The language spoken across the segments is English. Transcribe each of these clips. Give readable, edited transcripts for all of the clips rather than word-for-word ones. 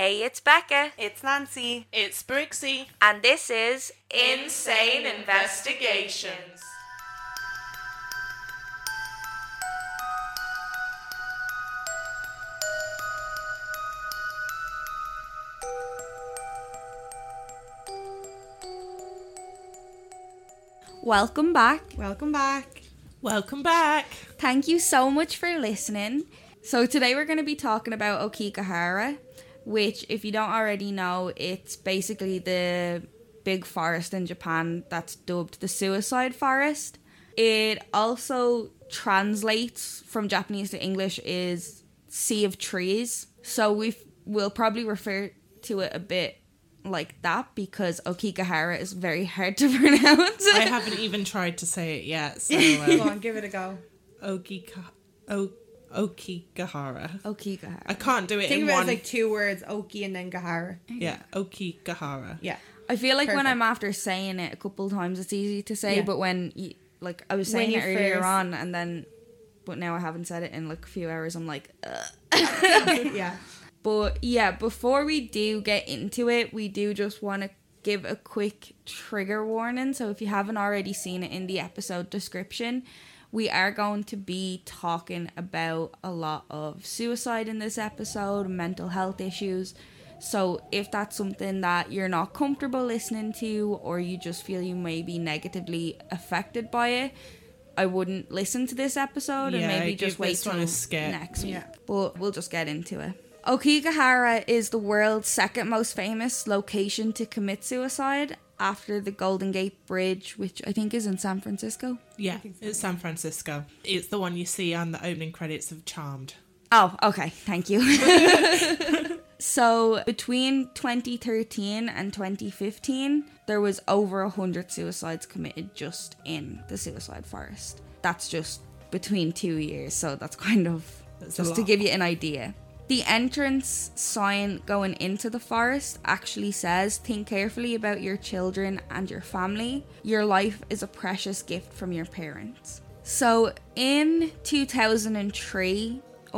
Hey, it's Becca. It's Nancy. It's Brixie. And this is Insane Investigations. Welcome back. Welcome back. Welcome back. Thank you so much for listening. So today we're going to be talking about Aokigahara, which, if you don't already know, it's basically the big forest in Japan that's dubbed the suicide forest. It also translates from Japanese to English is Sea of Trees. So we'll probably refer to it a bit like that because Aokigahara is very hard to pronounce. I haven't even tried to say it yet, so Go on, give it a go. Aokigahara. Aokigahara. I can't do it Think in about one. it as like two words, Oki and then Gahara. Yeah, Aokigahara. Yeah. I feel like when Perfect. I'm after saying it a couple times, it's easy to say, Yeah. but when you, like, I was saying When it you earlier first- on, and then, but now I haven't said it in like a few hours, I'm like, ugh. Yeah. But yeah, before we do get into it, we do just want to give a quick trigger warning. So if you haven't already seen it in the episode description, we are going to be talking about a lot of suicide in this episode, mental health issues. So if that's something that you're not comfortable listening to, or you just feel you may be negatively affected by it, I wouldn't listen to this episode and Yeah, maybe give just wait this one till a skip. next week. Yeah. But we'll just get into it. Aokigahara is the world's second most famous location to commit suicide after the Golden Gate Bridge, which I think is in San Francisco. Yeah, it's San Francisco. It's the one you see on the opening credits of Charmed. Oh, okay. Thank you. So between 2013 and 2015, there was over 100 suicides committed just in the suicide forest. That's just between 2 years, so that's kind of That's a just to lot. give you an idea. The entrance sign going into the forest actually says, "Think carefully about your children and your family. Your life is a precious gift from your parents." So in 2003,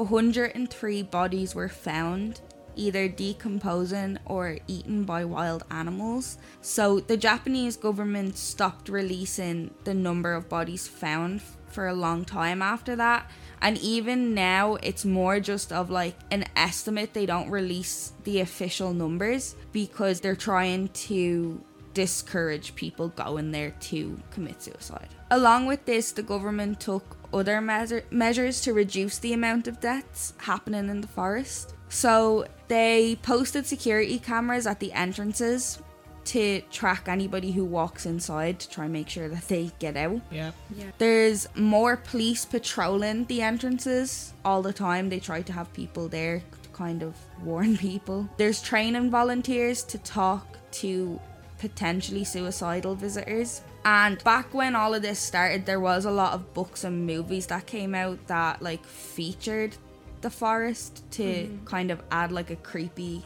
103 bodies were found, either decomposing or eaten by wild animals. So the Japanese government stopped releasing the number of bodies found for a long time after that. And even now, it's more just of like an estimate. They don't release the official numbers because they're trying to discourage people going there to commit suicide. Along with this, the government took other measures to reduce the amount of deaths happening in the forest. So they posted security cameras at the entrances to track anybody who walks inside to try and make sure that they get out. Yeah. There's more police patrolling the entrances all the time. They try to have people there to kind of warn people. There's training volunteers to talk to potentially suicidal visitors. And back when all of this started, there was a lot of books and movies that came out that like featured the forest to kind of add like a creepy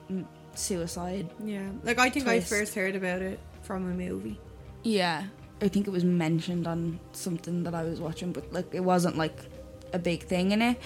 suicide. Yeah. Like, I think Twist. I first heard about it from a movie. Yeah, I think it was mentioned on something that I was watching, but like it wasn't like a big thing in it.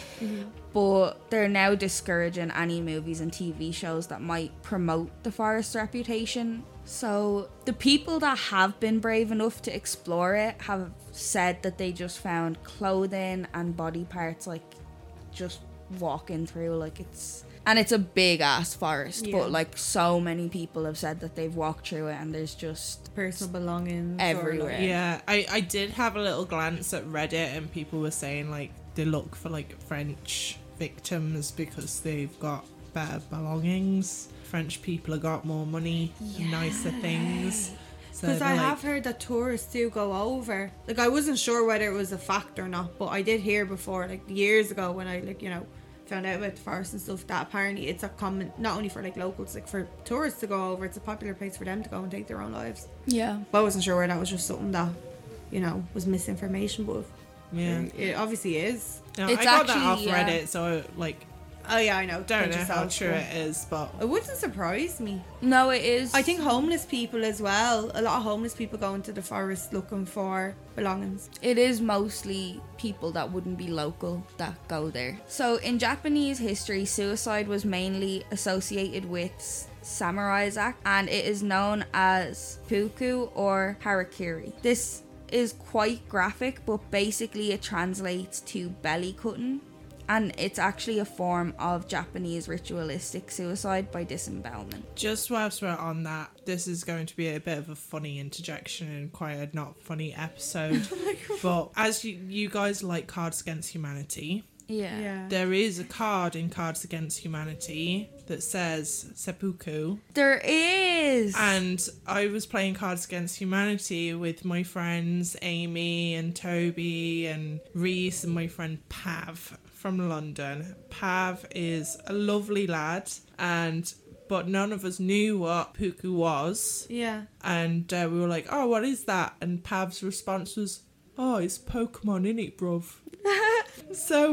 But they're now discouraging any movies and TV shows that might promote the forest's reputation. So the people that have been brave enough to explore it have said that they just found clothing and body parts like just walking through, like it's a big ass forest. Yeah. But like so many people have said that they've walked through it and there's just Personal belongings. Everywhere. Or like, Yeah, I did have a little glance at Reddit and people were saying like they look for like French victims because they've got better belongings. French people have got more money and nicer things. So Because they're I like, have heard that tourists do go over. Like, I wasn't sure whether it was a fact or not, but I did hear before, like years ago when I, like, you know, found out about the forest and stuff, that apparently it's a common, not only for like locals, like for tourists to go over. It's a popular place for them to go and take their own lives. yeah. But I wasn't sure whether that was just something that, you know, was misinformation, but yeah. it obviously is. No, It's I got that actually, off yeah. Reddit, so like Oh yeah, I know. Don't Pinch know how yourself, true but it is, but it wouldn't surprise me. No, it is. I think homeless people as well. A lot of homeless people go into the forest looking for belongings. it is mostly people that wouldn't be local that go there. So in Japanese history, suicide was mainly associated with samurai's act, and it is known as seppuku or harakiri. This is quite graphic, but basically it translates to belly cutting, and it's actually a form of Japanese ritualistic suicide by disembowelment. just whilst we're on that, this is going to be a bit of a funny interjection and quite a not funny episode. But as you guys like Cards Against Humanity, Yeah. there is a card in Cards Against Humanity that says seppuku. There is. And I was playing Cards Against Humanity with my friends Amy and Toby and Reese and my friend Pav from London. Pav is a lovely lad, but none of us knew what puku was. Yeah. And we were like, oh, what is that? And Pav's response was, oh, it's Pokemon, innit, bruv? So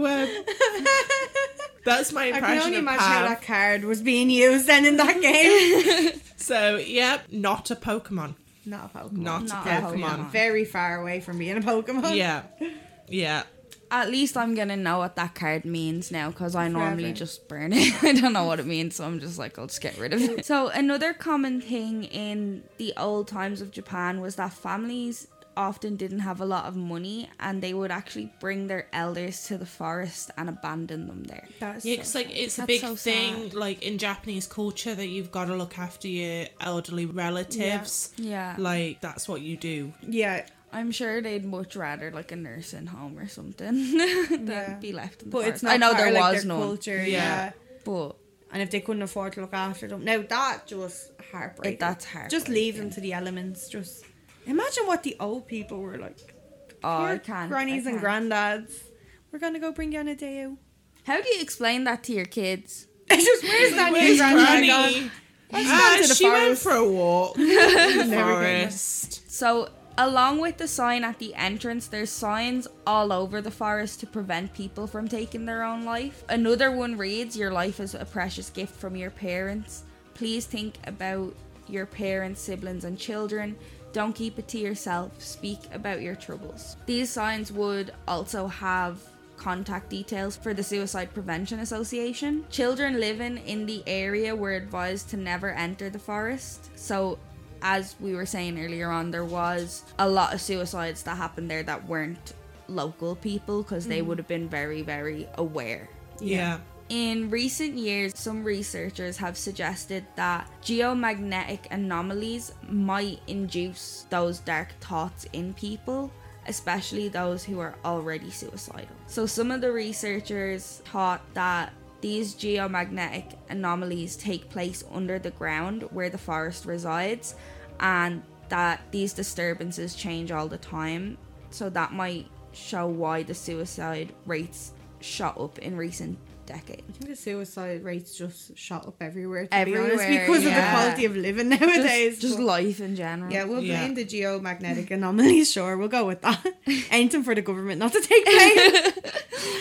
that's my I impression can only of imagine how Pav. that card was being used then in that game. So, yep, not a Pokemon. Not a Pokemon. Not Not a a Pokemon. Pokemon. Very far away from being a Pokemon. Yeah. Yeah. At least I'm gonna know what that card means now, because I normally Forever. just burn it. I don't know what it means, so I'm just like, I'll just get rid of it. So another common thing in the old times of Japan was that families often didn't have a lot of money, and they would actually bring their elders to the forest and abandon them there. That's Yeah, it's like it's a That's big so thing, sad. like in Japanese culture, that you've got to look after your elderly relatives. Yeah. Like that's what you do. yeah. I'm sure they'd much rather like a nursing home or something than Yeah. be left in the But forest. it's not I know part there of, like, was their none, culture, Yeah. yeah. but And if they couldn't afford to look after them. Now that just heartbreaking. that's Just leave heartbreaking. them to the elements. Just imagine what the old people were like. oh, I Poor can't. Grannies I and can't. granddads. We're gonna go bring you on a day out. How do you explain that to your kids? It's just where's Nanny and Where's Granddad Granny? gone? Let's go to the She went forest. for a walk in the Never forest. So, along with the sign at the entrance, there's signs all over the forest to prevent people from taking their own life. Another one reads, "Your life is a precious gift from your parents. Please think about your parents, siblings, and children. Don't keep it to yourself. Speak about your troubles." These signs would also have contact details for the Suicide Prevention Association. Children living in the area were advised to never enter the forest. So, as we were saying earlier on, there was a lot of suicides that happened there that weren't local people, because they would have been very, very aware. Yeah. In recent years, some researchers have suggested that geomagnetic anomalies might induce those dark thoughts in people, especially those who are already suicidal. So some of the researchers thought that these geomagnetic anomalies take place under the ground where the forest resides, and that these disturbances change all the time. So that might show why the suicide rates shot up in recent decades. I think the suicide rates just shot up everywhere, to Everywhere, be honest, because of the yeah. quality of living nowadays. Just but- life in general. yeah, we'll Yeah. blame the geomagnetic anomalies, sure, we'll go with that. Anything for the government not to take blame.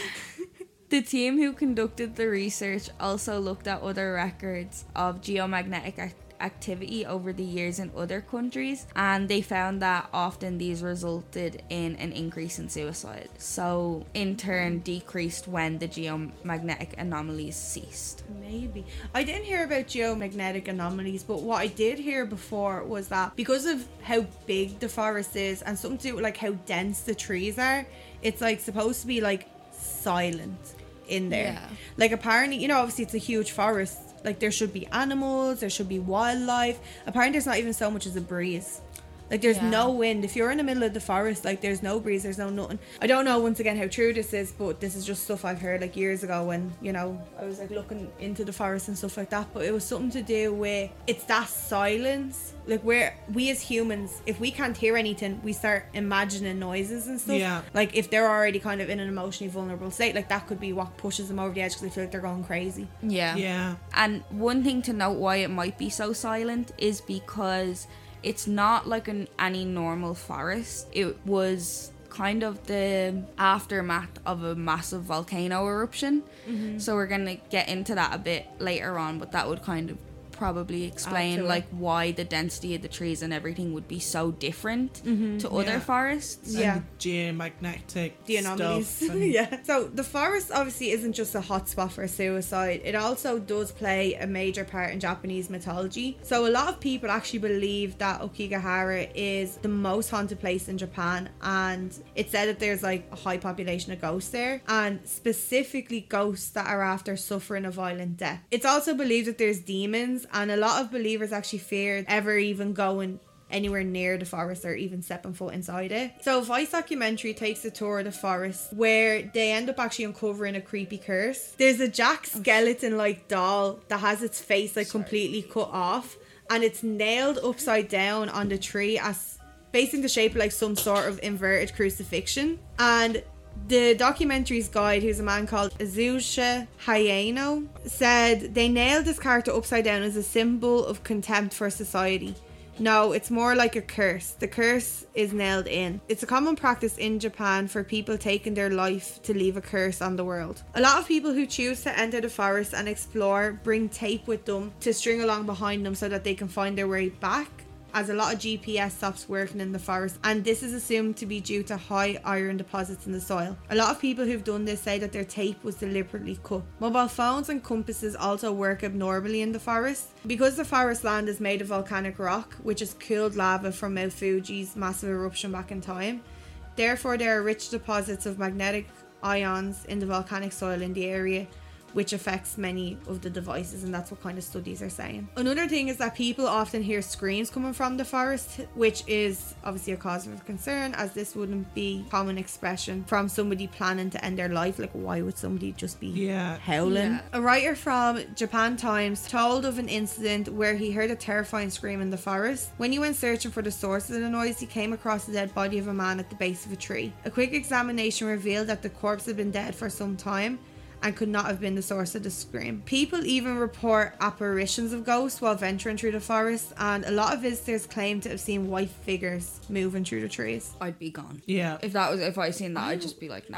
The team who conducted the research also looked at other records of geomagnetic activity over the years in other countries, and they found that often these resulted in an increase in suicide. So, in turn, decreased when the geomagnetic anomalies ceased. Maybe. I didn't hear about geomagnetic anomalies, but what I did hear before was that because of how big the forest is and something to do with like how dense the trees are, it's like supposed to be like silent in there. Yeah. Like apparently, you know, obviously it's a huge forest. Like there should be animals, there should be wildlife. Apparently there's not even so much as a breeze. Like there's Yeah. no wind. If you're in the middle of the forest, like there's no breeze, there's no nothing. I don't know once again how true this is, but this is just stuff I've heard like years ago when, you know, I was like looking into the forest and stuff like that. But it was something to do with it's that silence. Like we as humans, if we can't hear anything, we start imagining noises and stuff. Yeah. Like if they're already kind of in an emotionally vulnerable state, like that could be what pushes them over the edge because they feel like they're going crazy. Yeah. Yeah. And one thing to note why it might be so silent is because it's not like any normal forest. It was kind of the aftermath of a massive volcano eruption. So we're going to get into that a bit later on, but that would kind of probably explain like why the density of the trees and everything would be so different to other forests. Yeah. And geomagnetic The anomalies. stuff. And Yeah. So the forest obviously isn't just a hotspot for suicide. It also does play a major part in Japanese mythology. So a lot of people actually believe that Okigahara is the most haunted place in Japan, and it's said that there's like a high population of ghosts there, and specifically ghosts that are after suffering a violent death. It's also believed that there's demons, and a lot of believers actually feared ever even going anywhere near the forest or even stepping foot inside it. So a Vice documentary takes a tour of the forest where they end up actually uncovering a creepy curse. There's a Jack skeleton like doll that has its face like completely cut off, and it's nailed upside down on the tree as based in the shape of like some sort of inverted crucifixion. And the documentary's guide, who's a man called Azusha Hayano, said they nailed this character upside down as a symbol of contempt for society. No, it's more like a curse. The curse is nailed in. It's a common practice in Japan for people taking their life to leave a curse on the world. A lot of people who choose to enter the forest and explore bring tape with them to string along behind them so that they can find their way back, as a lot of GPS stops working in the forest, and this is assumed to be due to high iron deposits in the soil. A lot of people who've done this say that their tape was deliberately cut. Mobile phones and compasses also work abnormally in the forest. Because the forest land is made of volcanic rock, which is cooled lava from Mount Fuji's massive eruption back in time, therefore there are rich deposits of magnetic ions in the volcanic soil in the area, which affects many of the devices, and that's what kind of studies are saying. Another thing is that people often hear screams coming from the forest, which is obviously a cause of concern, as this wouldn't be a common expression from somebody planning to end their life. Like, why would somebody just be howling? Yeah. A writer from Japan Times told of an incident where he heard a terrifying scream in the forest. When he went searching for the source of the noise, he came across the dead body of a man at the base of a tree. A quick examination revealed that the corpse had been dead for some time and could not have been the source of the scream. People even report apparitions of ghosts while venturing through the forest, and a lot of visitors claim to have seen white figures moving through the trees. I'd be gone. Yeah. If I seen that, I'd just be like, nah.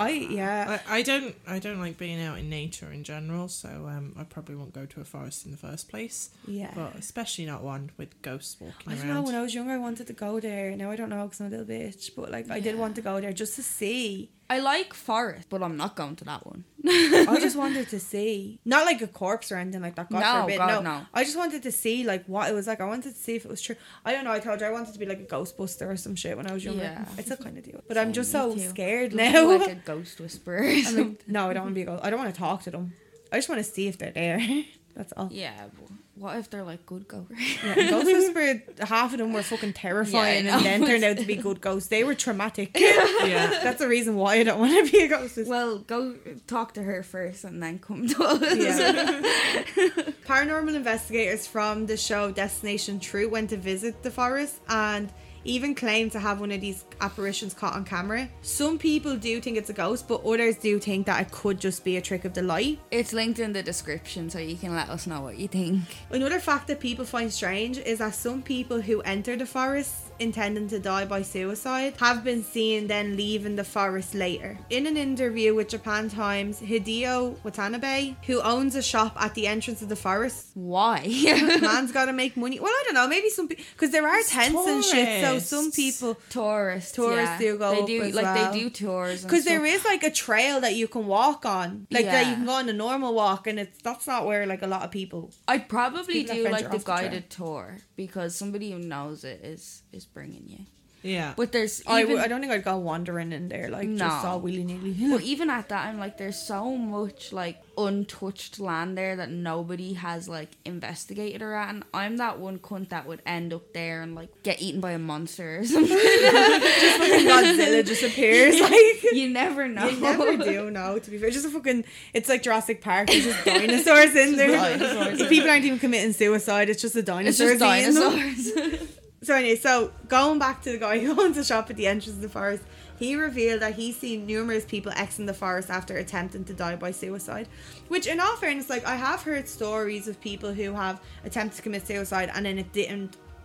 I don't like being out in nature in general, so I probably won't go to a forest in the first place. Yeah. But especially not one with ghosts walking I around. don't know, when I was younger I wanted to go there. Now I don't know because I'm a little bitch, but like I did want to go there just to see. I like forest, but I'm not going to that one. I just wanted to see, not like a corpse or anything like that. God forbid. No. I just wanted to see like what it was like. I wanted to see if it was true. I don't know. I told you I wanted to be like a Ghostbuster or some shit when I was younger. Yeah. I still kind of do, but I'm just so Me too. scared Don't now. be like a ghost whisperer. or I'm something. like, no, I don't want to be a ghost. I don't want to talk to them. I just want to see if they're there. That's all. Yeah, but what if they're like good ghosts? Yeah, Ghost Whisperer, half of them were fucking terrifying, Yeah, I know. and then turned out to be good ghosts. They were traumatic. Yeah. That's the reason why I don't want to be a ghost whisperer. Well, go talk to her first and then come to us. Yeah. Paranormal investigators from the show Destination Truth went to visit the forest and even claimed to have one of these apparitions caught on camera. Some people do think it's a ghost, but others do think that it could just be a trick of the light. It's linked in the description, so you can let us know what you think. Another fact that people find strange is that some people who enter the forest intending to die by suicide have been seen then leaving the forest later. In an interview with Japan Times, Hideo Watanabe, who owns a shop at the entrance of the forest, Why? man's gotta make money. Well, I don't know, maybe some people, because there are tents and shit, so some people Tourists yeah, do go They up do as like well. they do tours. because there is like a trail that you can walk on, like that Yeah. you can go on a normal walk, and that's not where like a lot of people. I'd probably people that do venture like the off the trail. guided tour because somebody who knows it is bringing you. Yeah. But there's I even, don't think I'd go wandering in there like just No. all willy nilly. but even at that, I'm like, there's so much like untouched land there that nobody has like investigated or at, and I'm that one cunt that would end up there and like get eaten by a monster or something. Just fucking Godzilla just appears. Like You never know. you never do know. To be fair, just a fucking. It's like Jurassic Park. There's just dinosaurs in there. dinosaurs. The people aren't even committing suicide. It's just the It's dinosaurs. just eating them. dinosaurs. So anyway, so going back to the guy who owns a shop at the entrance of the forest, he revealed that he's seen numerous people exiting the forest after attempting to die by suicide. Which, in all fairness, like I have heard stories of people who have attempted to commit suicide and then it didn't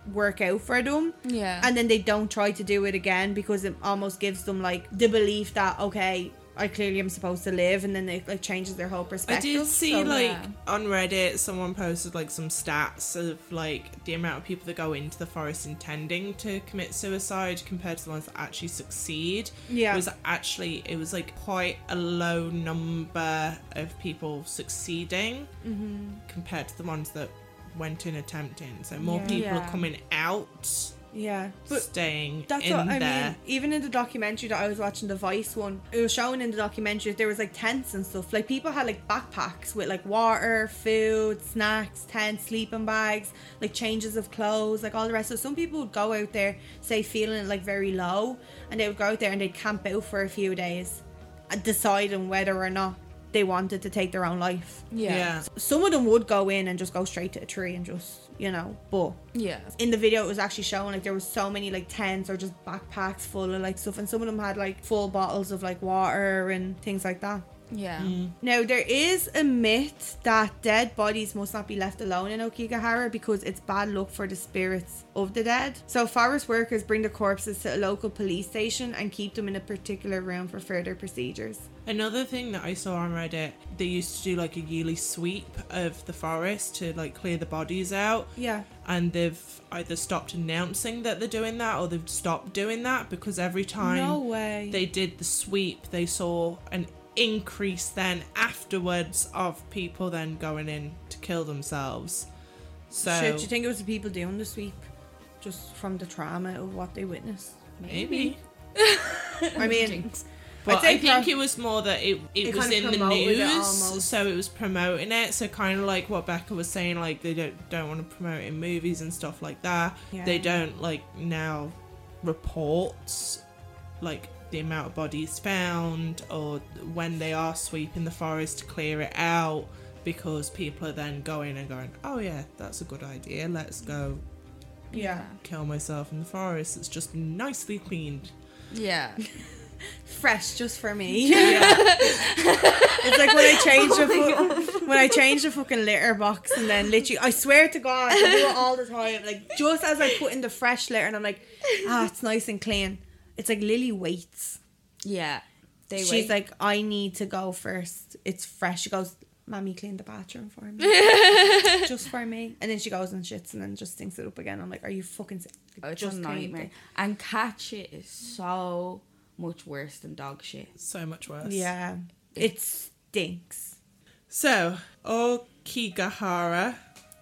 work out for them. Yeah. And then they don't try to do it again because it almost gives them like the belief that, okay, I clearly am supposed to live, and then it like changes their whole I perspective. did see So, like yeah. on Reddit someone posted like some stats of like the amount of people that go into the forest intending to commit suicide compared to the ones that actually succeed. Yeah. It was like quite a low number of people succeeding compared to the ones that went in attempting. So more Yeah. people Yeah. are coming out, yeah, but staying that's in what I there. mean. Even in the documentary that I was watching, the Vice one, it was showing in the documentary that there was like tents and stuff. Like people had like backpacks with like water, food, snacks, tents, sleeping bags, like changes of clothes, like all the rest. So some people would go out there, say feeling like very low, and they would go out there and they'd camp out for a few days, deciding whether or not they wanted to take their own life. Yeah. Some of them would go in and just go straight to a tree and just, you know, but Yeah. in the video it was actually showing like there was so many like tents or just backpacks full of like stuff, and some of them had like full bottles of like water and things like that. Yeah. Now there is a myth that dead bodies must not be left alone in Okigahara because it's bad luck for the spirits of the dead. So forest workers bring the corpses to a local police station and keep them in a particular room for further procedures. Another thing that I saw on Reddit, they used to do like a yearly sweep of the forest to like clear the bodies out. Yeah. And they've either stopped announcing that they're doing that or they've stopped doing that because every time No way. they did the sweep, they saw an increase then afterwards of people then going in to kill themselves. So Shit, do you think it was the people doing the sweep just from the trauma of what they witnessed? maybe. I mean, But I'd say I think it was more that it It was kind of in the promoted it news, almost. so it was promoting it. So kind of like what Becca was saying, like they don't want to promote it in movies and stuff like that. Yeah. They don't like now report like the amount of bodies found or when they are sweeping the forest to clear it out, because people are then going and going, oh yeah, that's a good idea. Let's go yeah. kill myself in the forest. It's just nicely cleaned. Yeah. Fresh just for me. It's like when I change the fucking litter box, and then literally, I swear to God, I do it all the time. Like just as I put in the fresh litter, and I'm like, it's nice and clean. It's like Lily waits. Yeah. They She's wait. like, I need to go first. It's fresh. She goes, Mommy, clean the bathroom for me. Just for me. And then she goes and shits and then just stinks it up again. I'm like, are you fucking sick? Oh, it's Just a cleaned nightmare. it. And cat shit is so much worse than dog shit. So much worse. Yeah. It stinks. So, Okigahara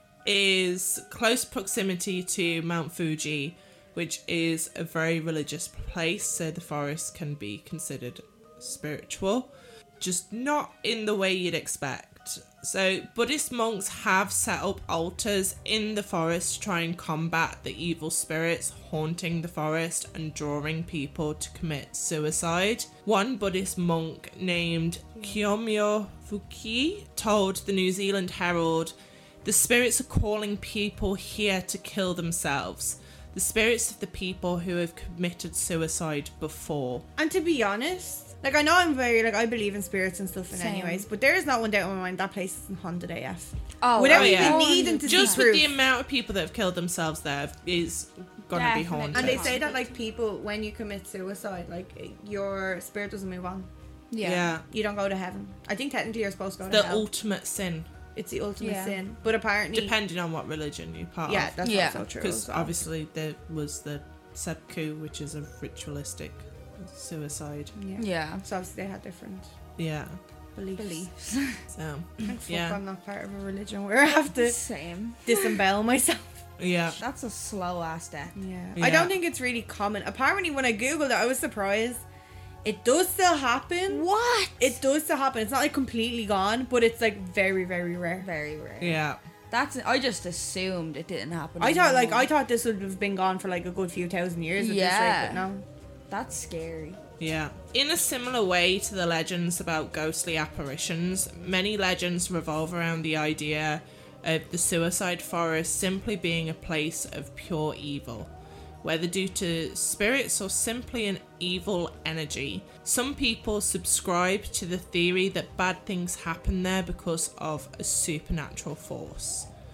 is close proximity to Mount Fuji, which is a very religious place, so the forest can be considered spiritual, just not in the way you'd expect. So, Buddhist monks have set up altars in the forest to try and combat the evil spirits haunting the forest and drawing people to commit suicide. One Buddhist monk named Kyomyo Fuki told the New Zealand Herald, "The spirits are calling people here to kill themselves. The spirits of the people who have committed suicide before." And to be honest, like, I know I'm very, like, I believe in spirits and stuff in Same. anyways, but there is not one doubt in my mind that place is haunted AF. Oh, Without yeah. even needing to Just see with proof. the amount of people that have killed themselves there is gonna be Definitely. haunted. And they say that, like, people, when you commit suicide, like, your spirit doesn't move on. yeah. You don't go to heaven. I think technically you're supposed to go to The hell. ultimate sin, It's the ultimate Yeah. sin. But apparently... depending on what religion you're part Yeah, of. that's Yeah. also true. Because as well. obviously there was the seppuku, which is a ritualistic suicide. Yeah. Yeah. So obviously they had different Yeah. beliefs. So, Thank fuck yeah. I'm not part of a religion where I have to Same. disembowel myself. Yeah. That's a slow ass death. Yeah. Yeah. I don't think it's really common. Apparently when I googled it, I was surprised. It does still happen. What? It does still happen. It's not like completely gone, but it's like very, very rare. Very rare. Yeah. That's. I just assumed it didn't happen. I thought anymore. I thought this would have been gone for like a good few thousand years at Yeah. this rate, but no. That's scary. Yeah. In a similar way to the legends about ghostly apparitions, many legends revolve around the idea of the suicide forest simply being a place of pure evil, whether due to spirits or simply an evil energy. Some people subscribe to the theory that bad things happen there because of a supernatural force.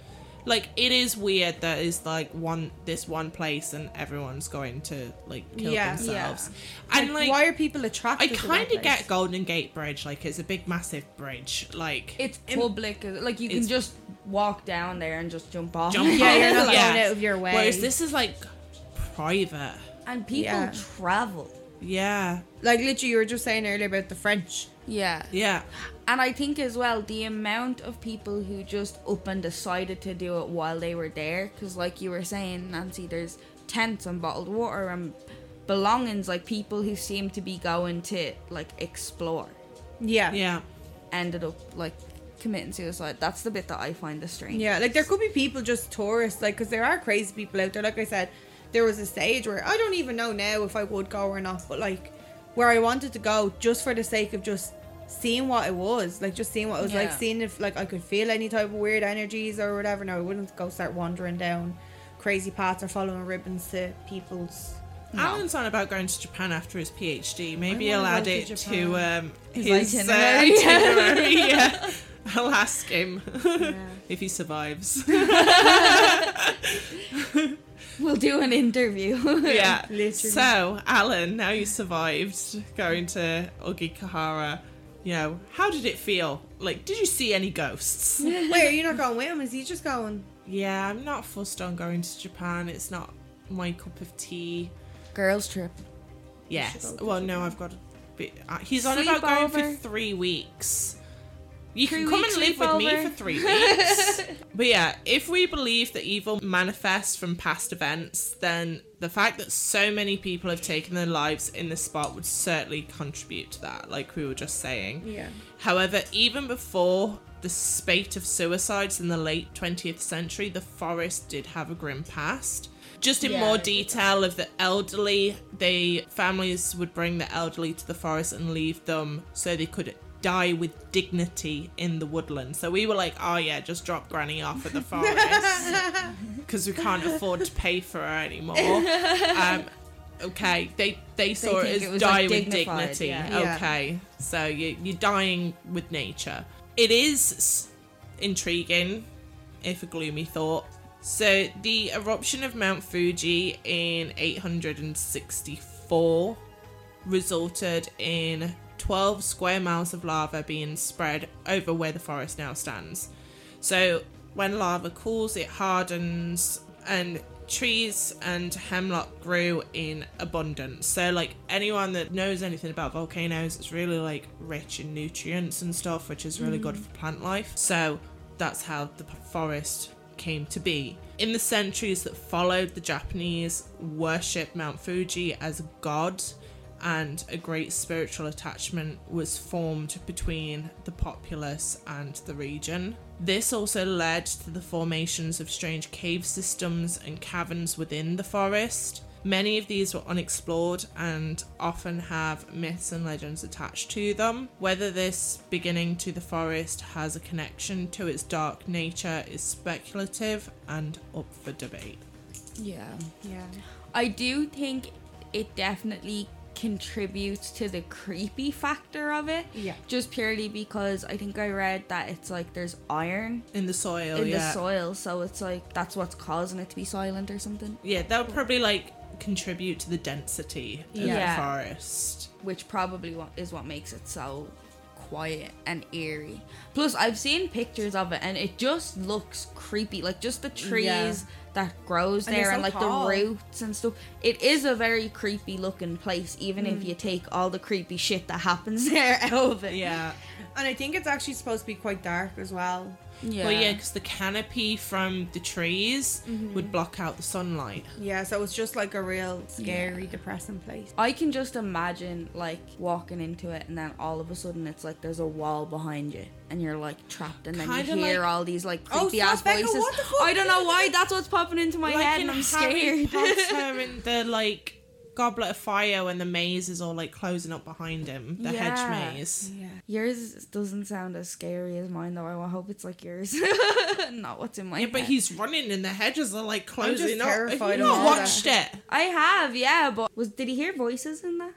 Like, it is weird that it's like this one place and everyone's going to like kill Yeah. themselves. Yeah. And like, why are people attracted I to that kind of place? get Golden Gate Bridge. Like, it's a big, massive bridge. Like, It's public. Like, you can It's- just walk down there and just jump off. Jump Yeah, you're not Yeah. going out of your way. whereas this is like private. And people Yeah. travel. Yeah, Like, literally, you were just saying earlier about the French. Yeah. yeah, And I think as well, the amount of people who just up and decided to do it while they were there, because like you were saying, Nancy, there's tents and bottled water and belongings, like people who seem to be going to like explore Yeah. yeah. ended up like committing suicide. That's the bit that I find the strange. Yeah, like there could be people just tourists, like, because there are crazy people out there. Like I said, there was a stage where I don't even know now if I would go or not, but like where I wanted to go just for the sake of just seeing what it was, like just seeing what it was like, Yeah. seeing if like I could feel any type of weird energies or whatever. No, I wouldn't go start wandering down crazy paths or following ribbons to people's. Alan's on about going to Japan after his PhD. Maybe I he'll wanna add go to it to Japan. His his itinerary. itinerary. Yeah. I'll ask him if he survives. We'll do an interview. Yeah. Literally. So, Alan, now you survived going to Ogikahara. You know, how did it feel? Like, did you see any ghosts? Wait, are you not going with him? Is he just going? Yeah, I'm not fussed on going to Japan. It's not my cup of tea. Girls trip. Yes. go to Well, no, I've got a bit. He's on about going for Sleepover. 3 weeks. You 3 can come weeks and live with me sleepover. for 3 weeks. But yeah, if we believe that evil manifests from past events, then the fact that so many people have taken their lives in this spot would certainly contribute to that, like we were just saying. Yeah. However, even before the spate of suicides in the late 20th century, the forest did have a grim past. Just in Yeah, more it did. detail of the elderly, families would bring the elderly to the forest and leave them so they could die with dignity in the woodland. So we were like, oh yeah, just drop Granny off at the forest because we can't afford to pay for her anymore. Okay, they saw it think as it was, die like, with dignified, dignity. yeah. Okay, so you're dying with nature. It is intriguing, if a gloomy thought. So the eruption of Mount Fuji in 864 resulted in 12 square miles of lava being spread over where the forest now stands. So when lava cools, it hardens, and trees and hemlock grew in abundance. So like anyone that knows anything about volcanoes, it's really like rich in nutrients and stuff, which is really good for plant life. So that's how the forest came to be. In the centuries that followed, the Japanese worshipped Mount Fuji as a god, and a great spiritual attachment was formed between the populace and the region. This also led to the formations of strange cave systems and caverns within the forest. Many of these were unexplored and often have myths and legends attached to them. Whether this beginning to the forest has a connection to its dark nature is speculative and up for debate. Yeah. Yeah. I do think it definitely contributes to the creepy factor of it. Yeah. Just purely because I think I read that it's like there's iron In the soil, in yeah. the soil, so it's like that's what's causing it to be silent or something. Yeah, that would probably like contribute to the density of Yeah. the forest. Which probably is what makes it so quiet and eerie. Plus, I've seen pictures of it and it just looks creepy. Like just the trees Yeah. that grows And there they're and so like tall. the roots and stuff. It is a very creepy looking place, even if you take all the creepy shit that happens there out of it. Yeah. And I think it's actually supposed to be quite dark as well. Yeah. Well, yeah, because the canopy from the trees would block out the sunlight. Yeah, so it's just like a real scary, depressing place. I can just imagine like walking into it and then all of a sudden it's like there's a wall behind you and you're like trapped and then Kinda you hear like- all these like Oh, creepy ass stop, Becca, voices. what the fuck? I don't know why that's what's popping into my head in and I'm Harry scared. Potter in the like Goblet of Fire when the maze is all like closing up behind him, the Yeah. hedge maze. Yeah. Yours doesn't sound as scary as mine though. I hope it's like yours. Not what's in my Yeah, head. but he's running and the hedges are like just closing up. Have terrified you of not all watched it? I have, yeah, but did he hear voices in that?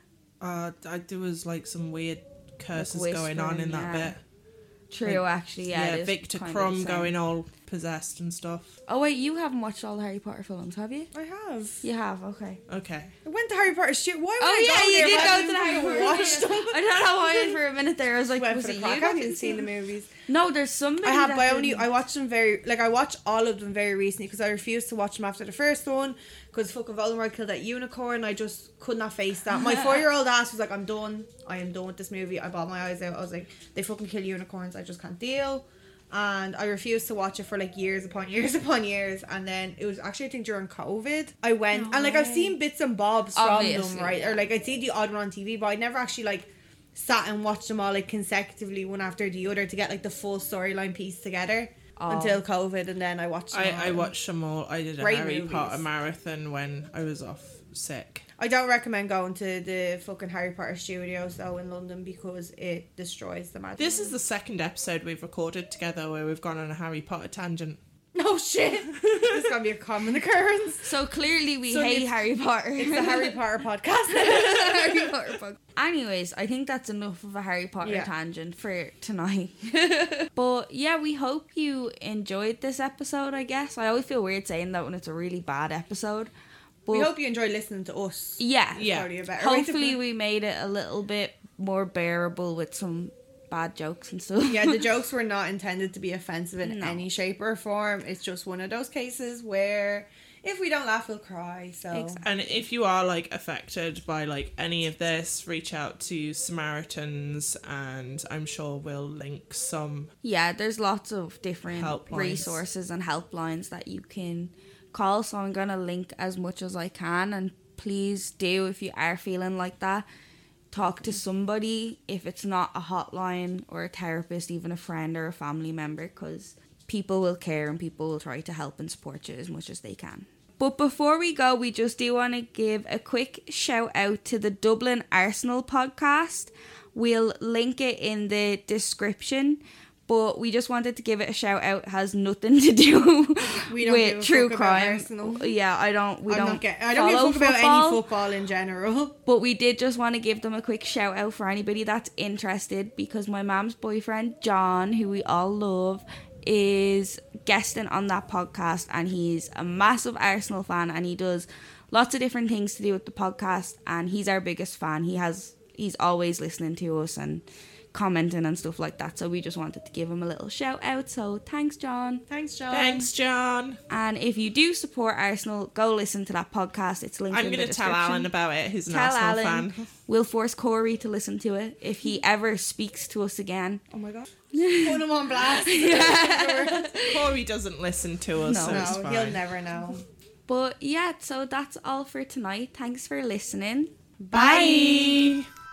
There was like some weird curses Like going on in whispering, that yeah. bit. True, actually, yeah. it is Victor kind of Crumb the same. going all possessed and stuff. Oh wait, you haven't watched all the Harry Potter films, have you? I have. You have, okay. Okay. I went to Harry Potter shoot. Why would Oh I yeah, go you there did if I go to didn't the Harry even Potter. watch them? I don't know why for a minute there. I was like, Went was for it the you? crack. I that haven't didn't seen see the it? movies. No, there's somebody. I have, that but didn't. I watched them I watched all of them very recently because I refused to watch them after the first one because fucking Voldemort killed that unicorn. I just could not face that. My 4-year-old ass was like, I'm done. I am done with this movie. I bawled my eyes out. I was like, they fucking kill unicorns. I just can't deal. And I refused to watch it for like years upon years upon years. And then it was actually, I think, during COVID, I went and like I've seen bits and bobs from Obviously, them, right? yeah. Or like I'd see the odd one on TV, but I never actually like sat and watched them all like consecutively one after the other to get like the full storyline piece together until COVID, and then I watched them all. I watched them all. I did a Great Harry movies. Potter marathon when I was off sick. I don't recommend going to the fucking Harry Potter studios though in London because it destroys the magic. This is the second episode we've recorded together where we've gone on a Harry Potter tangent. no shit. This is gonna be a common occurrence. So clearly we So hate it's- Harry Potter. It's the Harry Potter podcast. Harry Potter book. Anyways, I think that's enough of a Harry Potter Yeah. tangent for tonight. But yeah, we hope you enjoyed this episode, I guess. I always feel weird saying that when it's a really bad episode. But We hope you enjoy listening to us. yeah, Yeah. Probably a better way to hopefully put it. we made it a little bit more bearable with some bad jokes and stuff. Yeah, the jokes were not intended to be offensive in No. any shape or form. It's just one of those cases where if we don't laugh, we'll cry. So Exactly. And if you are like affected by like any of this, reach out to Samaritans, and I'm sure we'll link some. Yeah, there's lots of different Helplines. resources and helplines that you can call. So I'm going to link as much as I can. And please do, if you are feeling like that, talk to somebody. If it's not a hotline or a therapist, even a friend or a family member, because people will care and people will try to help and support you as much as they can. But before we go, we just do want to give a quick shout out to the Dublin Arsenal podcast. We'll link it in the description, but we just wanted to give it a shout out. It has nothing to do We don't give a with true fuck about crime. Arsenal. Yeah, I don't give I don't give a follow fuck about football. any football in general. But we did just want to give them a quick shout out for anybody that's interested, because my mom's boyfriend, John, who we all love, is guesting on that podcast, and he's a massive Arsenal fan, and he does lots of different things to do with the podcast, and he's our biggest fan. He's always listening to us and commenting and stuff like that, so we just wanted to give him a little shout out. So thanks, John. Thanks, John. Thanks, John. And if you do support Arsenal, go listen to that podcast. It's linked I'm in the going to tell description. Alan about it. He's an Tell Arsenal Alan. fan. We'll force Corey to listen to it if he ever speaks to us again. Oh my god. Put him on blast. Corey doesn't listen to us, No. so it's No, fine. he'll never know. But yeah, so that's all for tonight. Thanks for listening. Bye.